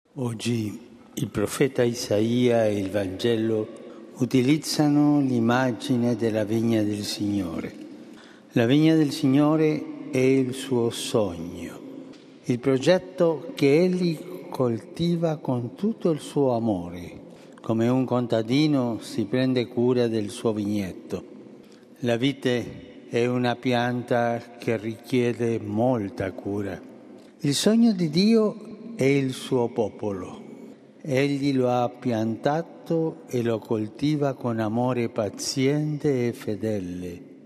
Oggi il profeta Isaia e il Vangelo utilizzano l'immagine della vigna del Signore. La vigna del Signore è il suo sogno, il progetto che Egli coltiva con tutto il suo amore, come un contadino si prende cura del suo vigneto. La vite è una pianta che richiede molta cura. Il sogno di Dio è il suo popolo. Egli lo ha piantato e lo coltiva con amore paziente e fedele,